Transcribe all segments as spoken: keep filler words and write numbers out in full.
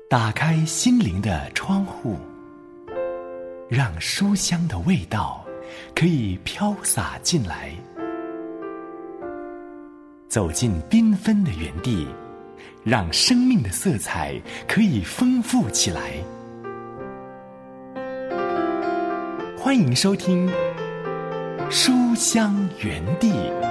打开心灵的窗户，让书香的味道可以飘洒进来。走进缤纷的园地，让生命的色彩可以丰富起来。欢迎收听书香园地。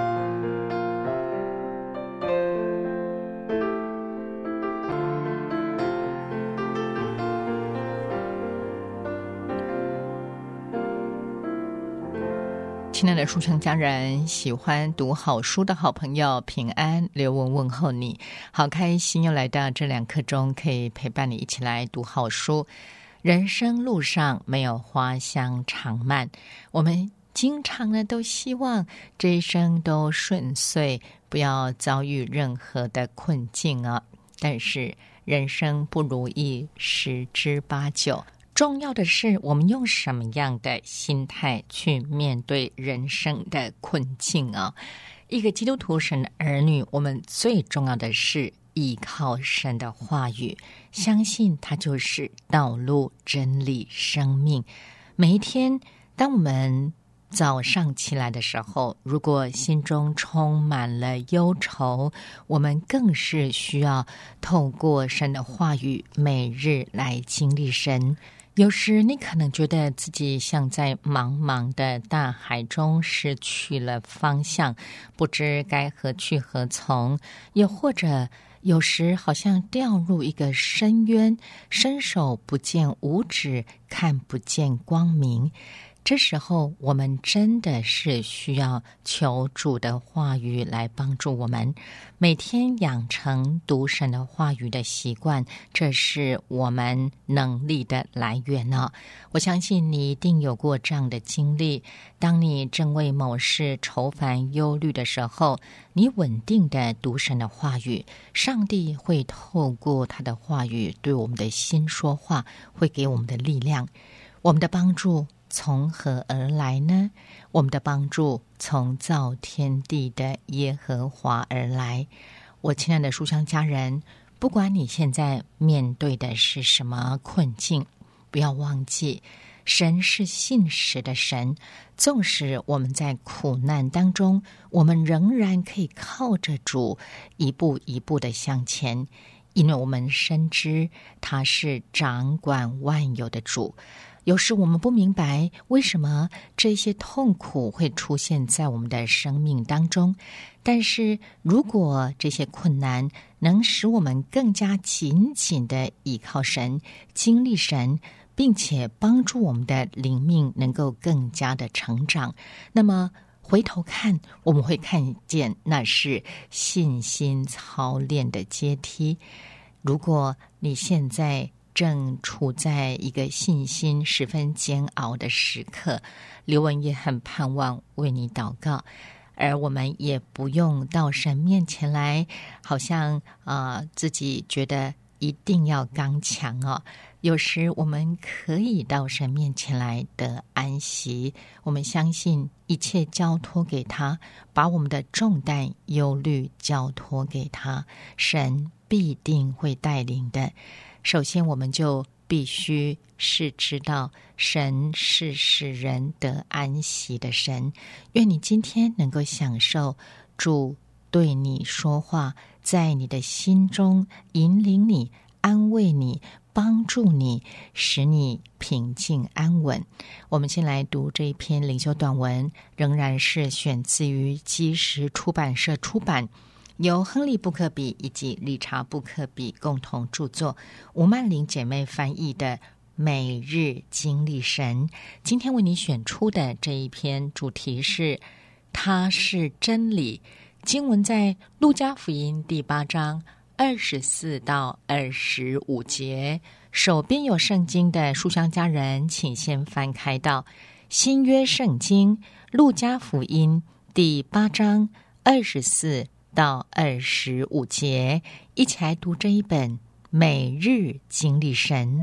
亲爱的书香家人，喜欢读好书的好朋友，平安，刘文问候你。好开心又来到这两刻钟，可以陪伴你一起来读好书。人生路上没有花香长漫，我们经常呢都希望这一生都顺遂，不要遭遇任何的困境啊。但是人生不如意十之八九，重要的是我们用什么样的心态去面对人生的困境啊？一个基督徒神的儿女，我们最重要的是依靠神的话语，相信它就是道路、真理、生命。每一天当我们早上起来的时候，如果心中充满了忧愁，我们更是需要透过神的话语每日来经历神。有时你可能觉得自己像在茫茫的大海中失去了方向，不知该何去何从，又或者有时好像掉入一个深渊，伸手不见五指，看不见光明。这时候我们真的是需要求主的话语来帮助我们，每天养成读神的话语的习惯，这是我们能力的来源呢、哦。我相信你一定有过这样的经历，当你正为某事愁烦忧虑的时候，你稳定的读神的话语，上帝会透过他的话语对我们的心说话，会给我们的力量。我们的帮助从何而来呢？我们的帮助从造天地的耶和华而来。我亲爱的书香家人，不管你现在面对的是什么困境，不要忘记神是信实的神，纵使我们在苦难当中，我们仍然可以靠着主一步一步的向前，因为我们深知他是掌管万有的主。有时我们不明白为什么这些痛苦会出现在我们的生命当中，但是如果这些困难能使我们更加紧紧的依靠神，经历神，并且帮助我们的灵命能够更加的成长，那么回头看，我们会看见那是信心操练的阶梯。如果你现在正处在一个信心十分煎熬的时刻，刘文也很盼望为你祷告，而我们也不用到神面前来，好像啊、呃、自己觉得一定要刚强哦。有时我们可以到神面前来得安息，我们相信一切交托给他，把我们的重担忧虑交托给他，神必定会带领的。首先我们就必须是知道神是使人得安息的神。愿你今天能够享受主对你说话，在你的心中引领你，安慰你，帮助你，使你平静安稳。我们先来读这一篇灵修短文，仍然是选自于基石出版社出版，由亨利·布克比以及理查·布克比共同著作，吴曼玲姐妹翻译的《每日经历神》。今天为你选出的这一篇主题是他是真理，经文在路加福音第八章二十四到二十五节。手边有圣经的书香家人，请先翻开到新约圣经路加福音第八章二十四到二十五节，一起来读这一本每日经历神。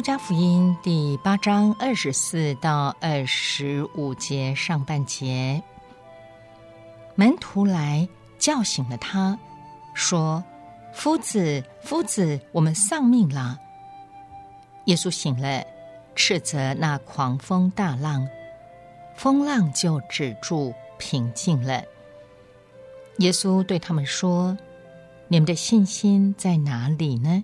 加福音第八章二十四到二十五节上半节，门徒来叫醒了他，说：夫子，夫子，我们丧命了。耶稣醒了，斥责那狂风大浪，风浪就止住，平静了。耶稣对他们说：你们的信心在哪里呢？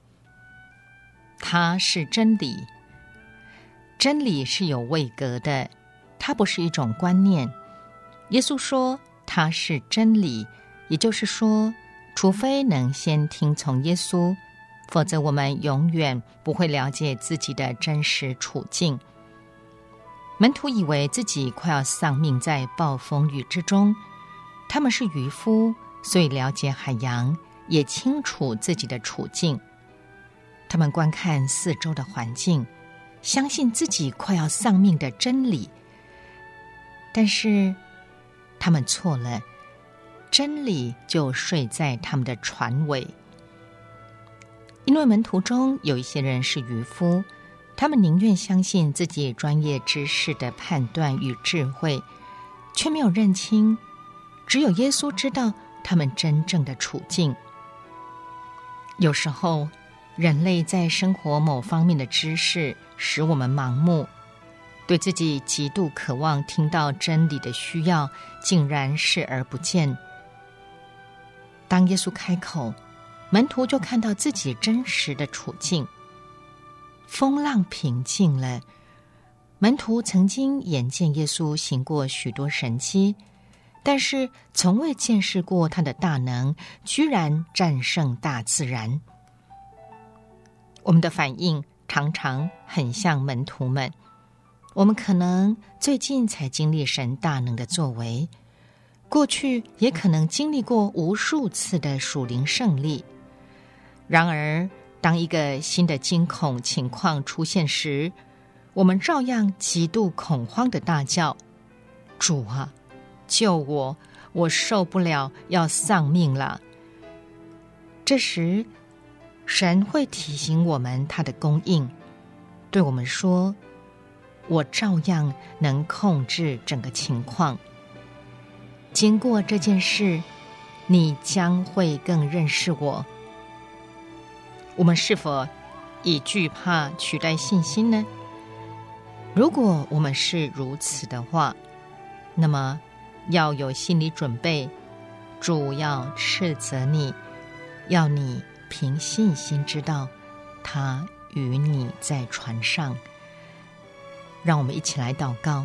它是真理，真理是有位格的，它不是一种观念。耶稣说它是真理，也就是说，除非能先听从耶稣，否则我们永远不会了解自己的真实处境。门徒以为自己快要丧命在暴风雨之中，他们是渔夫，所以了解海洋，也清楚自己的处境。他们观看四周的环境，相信自己快要丧命的真理，但是他们错了，真理就睡在他们的船尾。因为门徒中有一些人是渔夫，他们宁愿相信自己专业知识的判断与智慧，却没有认清只有耶稣知道他们真正的处境。有时候人类在生活某方面的知识使我们盲目，对自己极度渴望听到真理的需要竟然视而不见。当耶稣开口，门徒就看到自己真实的处境。风浪平静了，门徒曾经眼见耶稣行过许多神迹，但是从未见识过他的大能居然战胜大自然。我们的反应常常很像门徒们，我们可能最近才经历神大能的作为，过去也可能经历过无数次的属灵胜利。然而当一个新的惊恐情况出现时，我们照样极度恐慌的大叫：主啊，救我，我受不了，要丧命了。这时神会提醒我们他的供应，对我们说：我照样能控制整个情况。经过这件事，你将会更认识我。我们是否以惧怕取代信心呢？如果我们是如此的话，那么要有心理准备，主要斥责你，要你凭信心知道他与你在船上。让我们一起来祷告。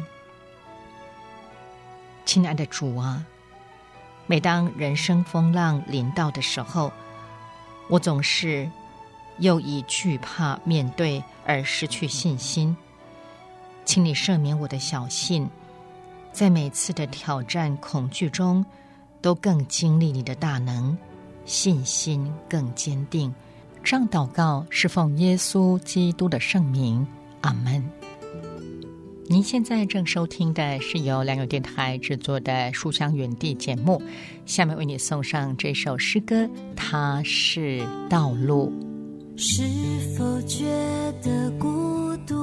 亲爱的主啊，每当人生风浪临到的时候，我总是又以惧怕面对而失去信心。请你赦免我的小信，在每次的挑战恐惧中都更经历你的大能，信心更坚定。这样祷告是奉耶稣基督的圣名，阿们。您现在正收听的是由良友电台制作的书香园地节目，下面为你送上这首诗歌，它是道路。 是否觉得孤独？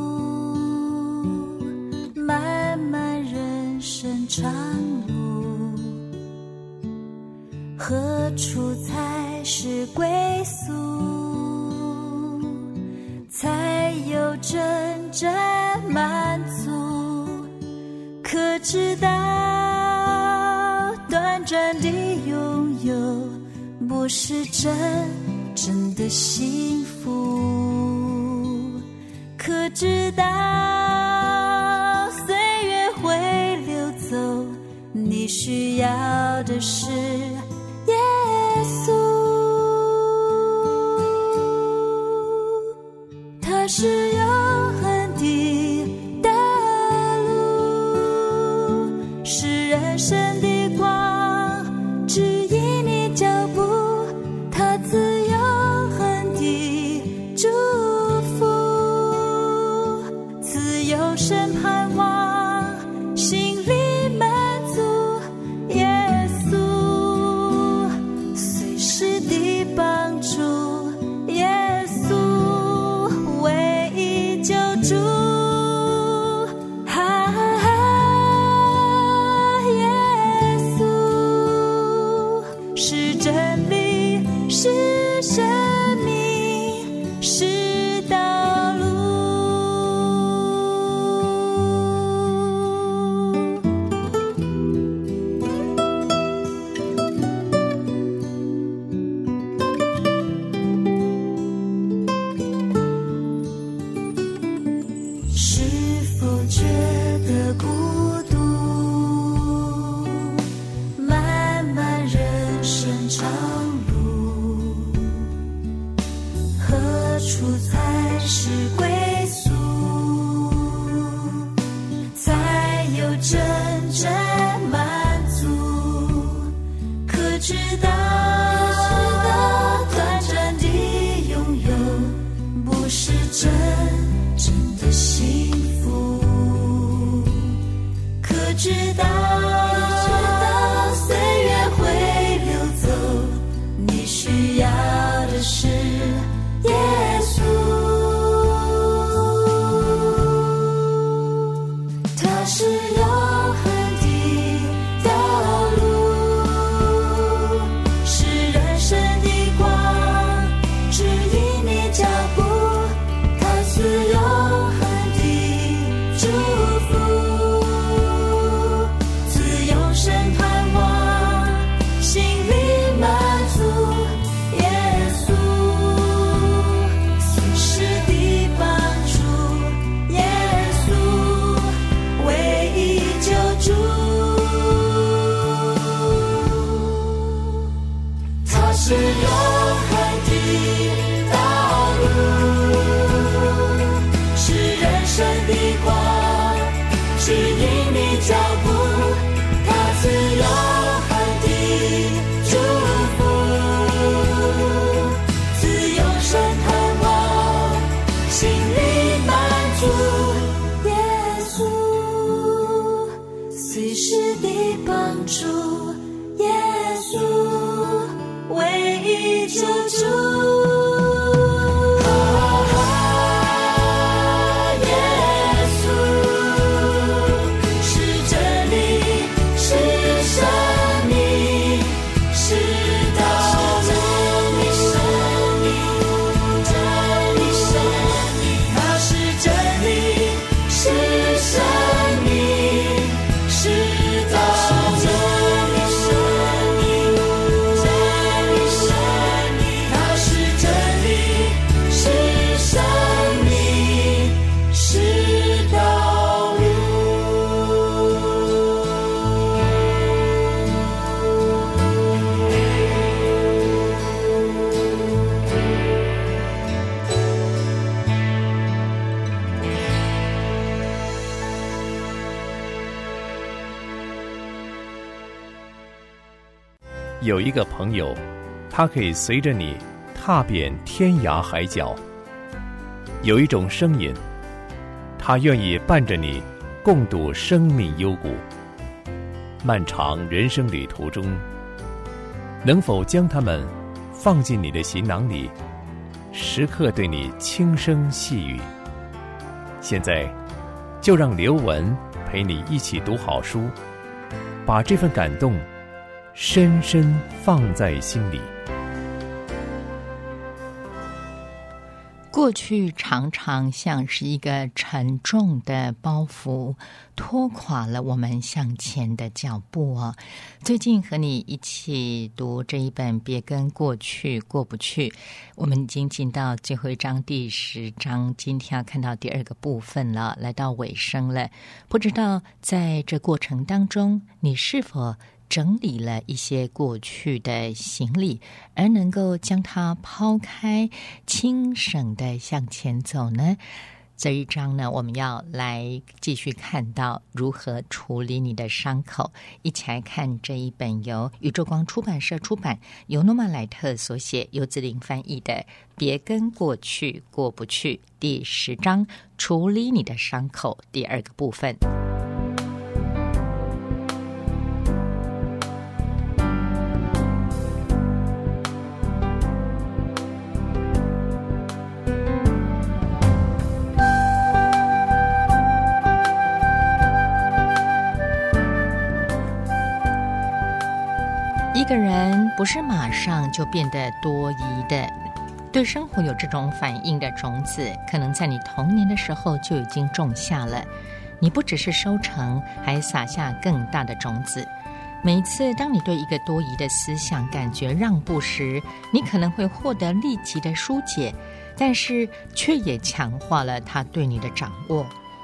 漫漫人生长路，何处才是归宿？才有真正满足？可知道短暂的拥有不是真真的幸福？可知道岁月会流走，你需要的是耶稣。他是永恒的道路，是人生的光，指引你脚步。他自永恒的祝福，自由身盼望，心里满足。耶稣随时的帮助，耶稣为是否觉得孤独？漫漫人生长路，何处才是归宿？才有真正满足？可知道，短暂的拥有不是真正的幸福。可知道，岁月会流走，你需要的是耶稣。他是永恒的道路，是人生的光，指引你脚步。他是永恒的祝福，自永生盼望，心里满足。耶稣随时的帮助，耶稣唯一救主。他是永恒的道路，是人生的光，指引你脚步。他是永恒的祝福，自永生盼望，心里满足。耶稣随时的帮助，耶稣唯一救主。耶稣是真理，是生命，是道路，真理，真理，生命。他是真理，是生命，是道路，真理，生命，真理，生命。他是真理，是生命，是道路。 有一个朋友，他可以随着你踏遍天涯海角；有一种声音，他愿意伴着你共度生命幽谷。漫长人生旅途中，能否将它们放进你的行囊里，时刻对你轻声细语？现在，就让刘文陪你一起读好书，把这份感动深深放在心里。 过去常常像是一个沉重的包袱，拖垮了我们向前的脚步哦。最近和你一起读这一本《别跟过去过不去》，我们已经进到最后一章第十章，今天要看到第二个部分了，来到尾声了。不知道在这过程当中，你是否整理了一些过去的行李，而能够将它抛开，轻省的向前走呢？这一章呢，我们要来继续看到如何处理你的伤口。一起来看这一本由宇宙光出版社出版，由诺曼莱特所写，由子玲翻译的《别跟过去过不去》第十章，处理你的伤口，第二个部分。一个人不是马上就变得多疑的，对生活有这种反应的种子，可能在你童年的时候就已经种下了。你不只是收成，还撒下更大的种子。每一次当你对一个多疑的思想感觉让步时，你可能会获得立即的疏解，但是却也强化了它对你的掌握。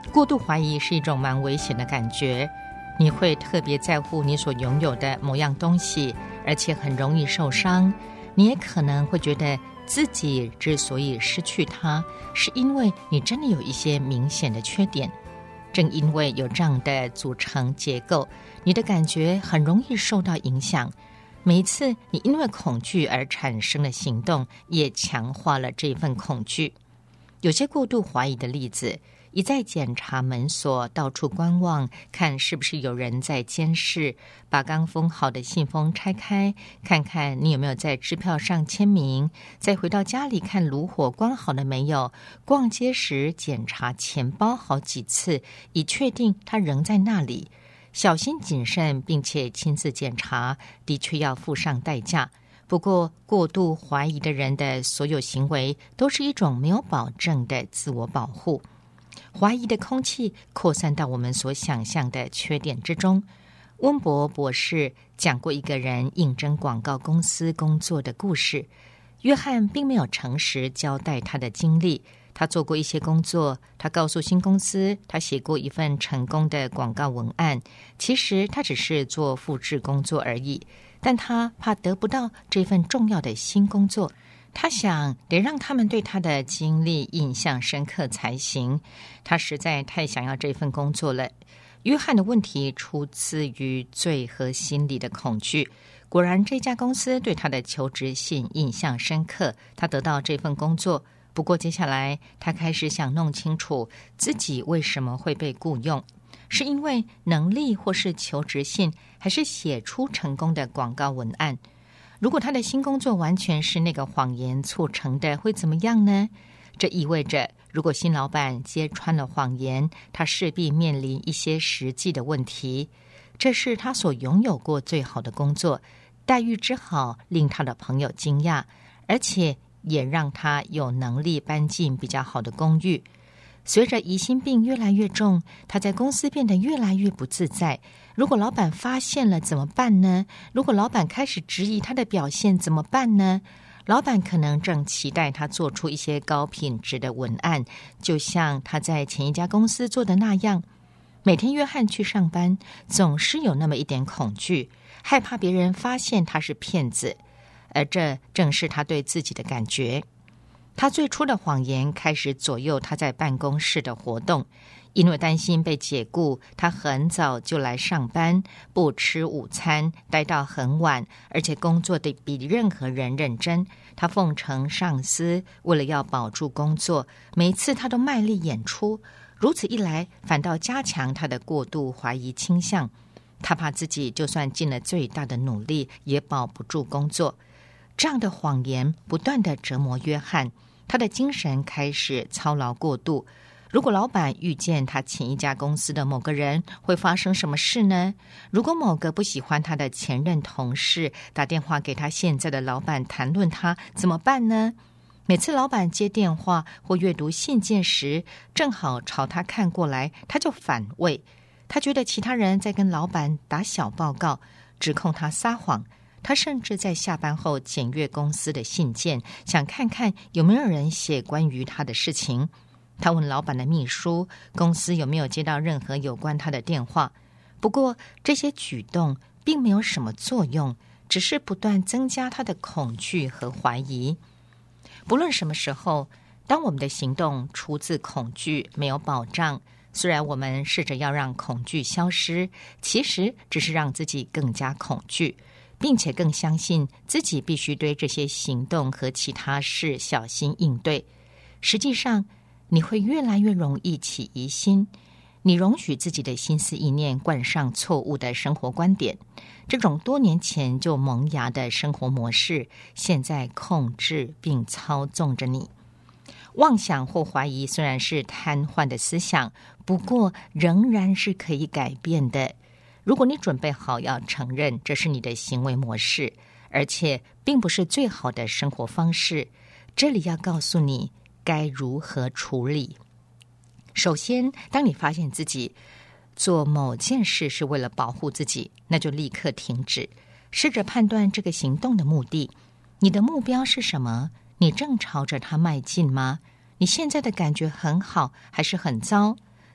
过度怀疑是一种蛮危险的感觉，你会特别在乎你所拥有的某样东西，而且很容易受伤。你也可能会觉得自己之所以失去它，是因为你真的有一些明显的缺点。正因为有这样的组成结构，你的感觉很容易受到影响。每一次你因为恐惧而产生的行动，也强化了这份恐惧。有些过度怀疑的例子，一再检查门锁，到处观望，看是不是有人在监视，把刚封好的信封拆开，看看你有没有在支票上签名，再回到家里看炉火关好了没有，逛街时检查钱包好几次，以确定它仍在那里。小心谨慎并且亲自检查，的确要付上代价。不过过度怀疑的人的所有行为都是一种没有保证的自我保护。怀疑的空气扩散到我们所想象的缺点之中。温博博士讲过一个人应征广告公司工作的故事。约翰并没有诚实交代他的经历，他做过一些工作，他告诉新公司他写过一份成功的广告文案，其实他只是做复制工作而已，但他怕得不到这份重要的新工作，他想得让他们对他的经历印象深刻才行，他实在太想要这份工作了。约翰的问题出自于罪和心理的恐惧。果然这家公司对他的求职信印象深刻，他得到这份工作。不过接下来他开始想弄清楚自己为什么会被雇用，是因为能力或是求职信，还是写出成功的广告文案。如果他的新工作完全是那个谎言促成的，会怎么样呢？这意味着如果新老板揭穿了谎言，他势必面临一些实际的问题。这是他所拥有过最好的工作，待遇之好令他的朋友惊讶，而且也让他有能力搬进比较好的公寓。随着疑心病越来越重，他在公司变得越来越不自在。如果老板发现了怎么办呢？如果老板开始质疑他的表现怎么办呢？老板可能正期待他做出一些高品质的文案，就像他在前一家公司做的那样。每天约翰去上班，总是有那么一点恐惧，害怕别人发现他是骗子，而这正是他对自己的感觉。他最初的谎言开始左右他在办公室的活动。因为担心被解雇，他很早就来上班，不吃午餐，待到很晚，而且工作得比任何人认真。他奉承上司，为了要保住工作，每次他都卖力演出。如此一来，反倒加强他的过度怀疑倾向。他怕自己就算尽了最大的努力，也保不住工作。这样的谎言不断地折磨约翰，他的精神开始操劳过度。如果老板遇见他前一家公司的某个人，会发生什么事呢？如果某个不喜欢他的前任同事打电话给他现在的老板谈论他，怎么办呢？每次老板接电话或阅读信件时，正好朝他看过来，他就反胃。他觉得其他人在跟老板打小报告，指控他撒谎。他甚至在下班后检阅公司的信件，想看看有没有人写关于他的事情。他问老板的秘书，公司有没有接到任何有关他的电话。不过这些举动并没有什么作用，只是不断增加他的恐惧和怀疑。不论什么时候，当我们的行动出自恐惧，没有保障，虽然我们试着要让恐惧消失，其实只是让自己更加恐惧，并且更相信自己必须对这些行动和其他事小心应对。实际上你会越来越容易起疑心，你容许自己的心思意念冠上错误的生活观点，这种多年前就萌芽的生活模式，现在控制并操纵着你。妄想或怀疑虽然是瘫痪的思想，不过仍然是可以改变的。如果你准备好要承认这是你的行为模式，而且并不是最好的生活方式，这里要告诉你该如何处理。首先，当你发现自己做某件事是为了保护自己，那就立刻停止，试着判断这个行动的目的。你的目标是什么？你正朝着它迈进吗？你现在的感觉很好还是很糟？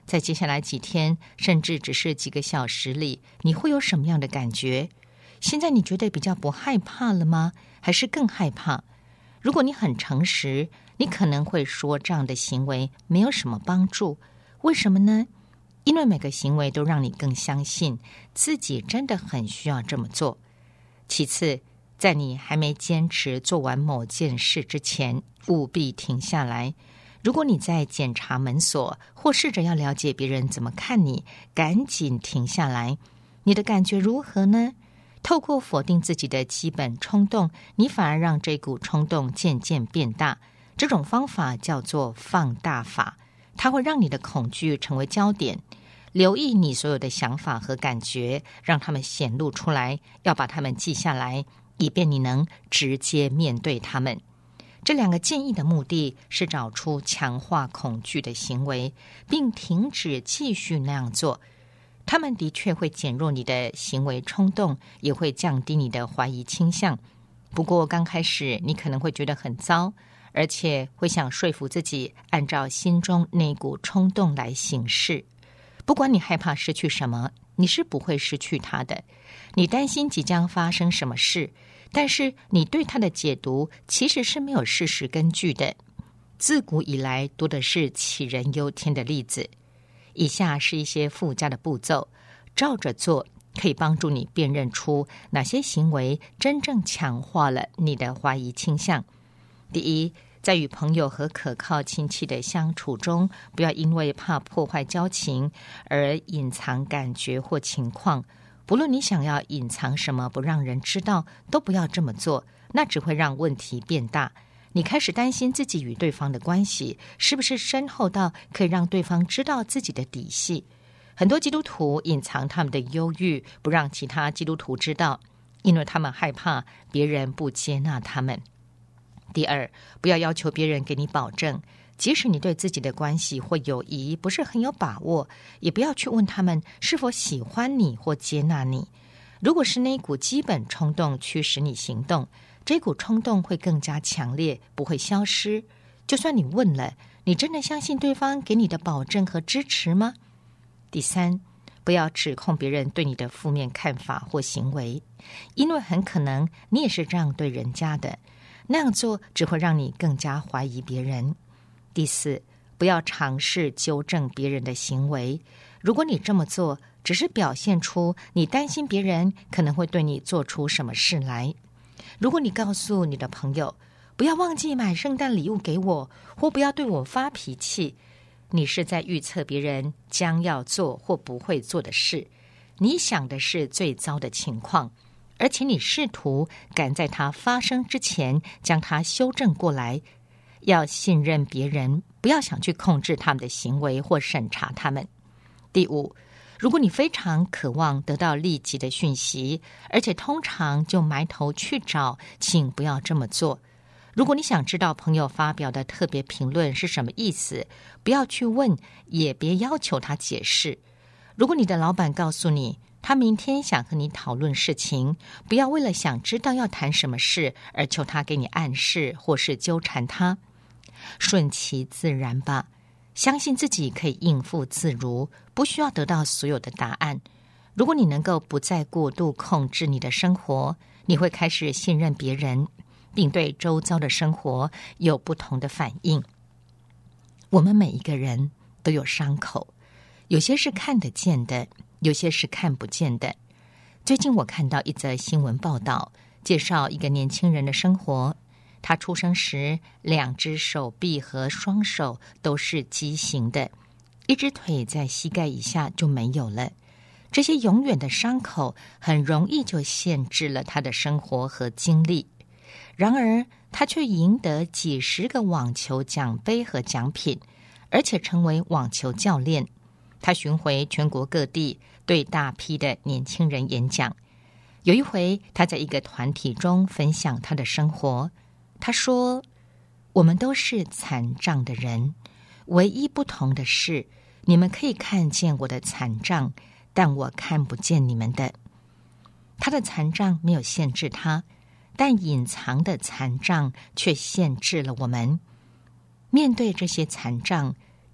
在接下来几天，甚至只是几个小时里，你会有什么样的感觉？现在你觉得比较不害怕了吗？还是更害怕？如果你很诚实，你可能会说这样的行为没有什么帮助。为什么呢？因为每个行为都让你更相信自己真的很需要这么做。其次，在你还没坚持做完某件事之前，务必停下来。如果你在检查门锁，或试着要了解别人怎么看你，赶紧停下来。你的感觉如何呢？透过否定自己的基本冲动，你反而让这股冲动渐渐变大。这种方法叫做放大法，它会让你的恐惧成为焦点。留意你所有的想法和感觉，让它们显露出来，要把它们记下来，以便你能直接面对它们。这两个建议的目的是找出强化恐惧的行为，并停止继续那样做。他们的确会减弱你的行为冲动，也会降低你的怀疑倾向。不过刚开始你可能会觉得很糟，而且会想说服自己按照心中那股冲动来行事。不管你害怕失去什么，你是不会失去它的。你担心即将发生什么事，但是你对它的解读其实是没有事实根据的。自古以来多的是杞人忧天的例子。以下是一些附加的步骤，照着做可以帮助你辨认出哪些行为真正强化了你的怀疑倾向。第一，在与朋友和可靠亲戚的相处中，不要因为怕破坏交情而隐藏感觉或情况。不论你想要隐藏什么不让人知道，都不要这么做，那只会让问题变大。你开始担心自己与对方的关系是不是深厚到可以让对方知道自己的底细。很多基督徒隐藏他们的忧郁，不让其他基督徒知道，因为他们害怕别人不接纳他们。第二，不要要求别人给你保证，即使你对自己的关系或友谊不是很有把握，也不要去问他们是否喜欢你或接纳你。如果是那一股基本冲动驱使你行动，这股冲动会更加强烈，不会消失。就算你问了，你真的相信对方给你的保证和支持吗？第三，不要指控别人对你的负面看法或行为，因为很可能你也是这样对人家的，那样做只会让你更加怀疑别人。第四，不要尝试纠正别人的行为。如果你这么做，只是表现出你担心别人可能会对你做出什么事来。如果你告诉你的朋友，不要忘记买圣诞礼物给我，或不要对我发脾气，你是在预测别人将要做或不会做的事。你想的是最糟的情况，而且你试图赶在它发生之前将它修正过来。要信任别人，不要想去控制他们的行为或审查他们。第五，如果你非常渴望得到立即的讯息，而且通常就埋头去找，请不要这么做。如果你想知道朋友发表的特别评论是什么意思，不要去问，也别要求他解释。如果你的老板告诉你他明天想和你讨论事情，不要为了想知道要谈什么事而求他给你暗示或是纠缠他。顺其自然吧，相信自己可以应付自如，不需要得到所有的答案。如果你能够不再过度控制你的生活，你会开始信任别人，并对周遭的生活有不同的反应。我们每一个人都有伤口，有些是看得见的，有些是看不见的。最近我看到一则新闻报道，介绍一个年轻人的生活。他出生时，两只手臂和双手都是畸形的，一只腿在膝盖以下就没有了。这些永远的伤口很容易就限制了他的生活和经历。然而，他却赢得几十个网球奖杯和奖品，而且成为网球教练。他巡回全国各地，对大批的年轻人演讲。有一回，他在一个团体中分享他的生活。他说，我们都是残障的人，唯一不同的是，你们可以看见我的残障，但我看不见你们的。他的残障没有限制他，但隐藏的残障却限制了我们。面对这些残障，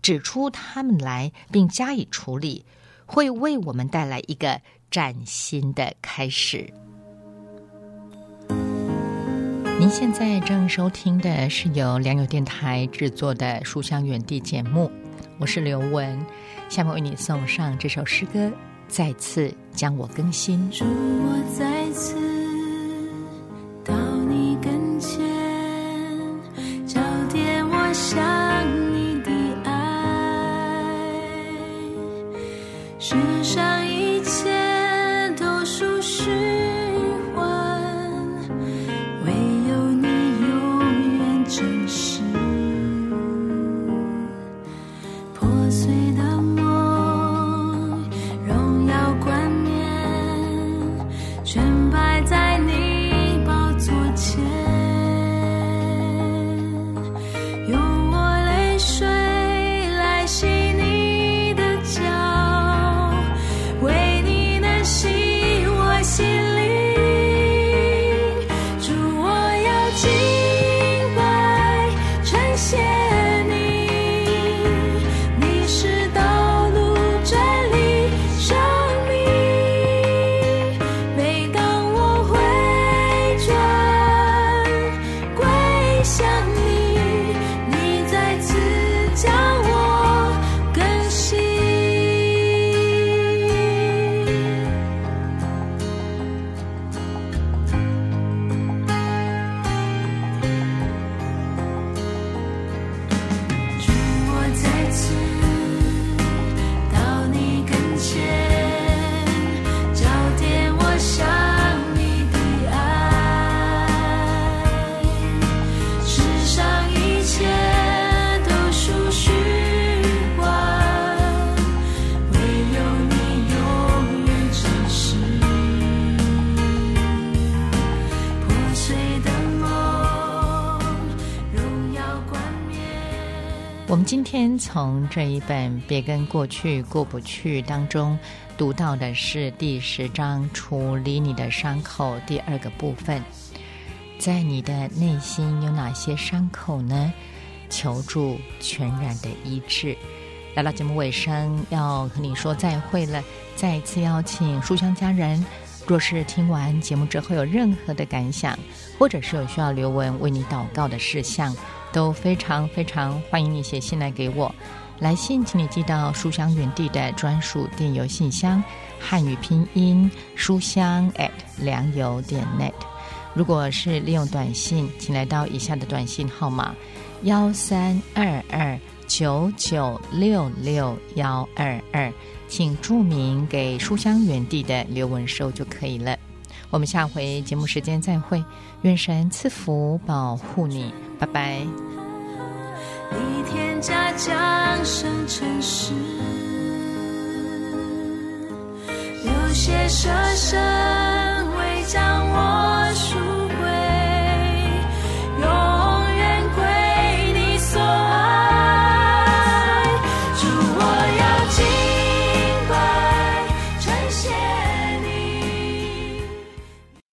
指出他们来并加以处理，会为我们带来一个崭新的开始。您现在正收听的是由良友电台制作的书香远地节目，我是刘雯，下面为你送上这首诗歌，再次将我更新。 祝我再次到你跟前，交点我想你的爱，世上一切都属虚幻，唯有你永远真实。破碎的梦，荣耀冠冕，全摆在你宝座前，用我泪水来洗你的脚，为你能洗我心灵。主，我要敬拜称谢你，你是道路真理生命。每当我回转归向你，你再次将我更新。祝我再次到你跟前，交点我想你的爱，世上一切都属虚幻，唯有你永远真实。破碎的梦，荣耀冠冕。 我们今天从这一本《别跟过去过不去》当中读到的是第十章处理你的伤口第二个部分。在你的内心有哪些伤口呢？求助全然的医治。来到节目尾声，要和你说再会了。再一次邀请书香家人，若是听完节目之后有任何的感想，或者是有需要刘雯为你祷告的事项，都非常非常欢迎你写信来给我。来信请你寄到书香园地的专属电邮信箱，汉语拼音书香 at 良友点 net。 如果是利用短信，请来到以下的短信号码幺三二二九九六六幺二二，请注明给书香园地的刘雯收就可以了。我们下回节目时间再会，愿神赐福保护你，拜拜。 一天家降生成世，流血舍身